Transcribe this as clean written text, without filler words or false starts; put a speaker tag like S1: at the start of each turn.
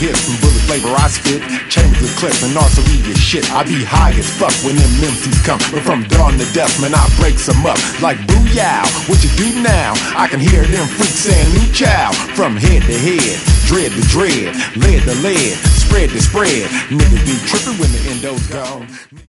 S1: hits and bullet flavor I spit. Chambers of clips and archery your shit. I be high as fuck when them MCs come. But from dawn to dusk, man, I breaks them up like booyah. What you do now? I can hear them freaks saying new chow. From head to head, dread to dread, lead to lead, spread to spread. Niggas be tripping when the endo's gone.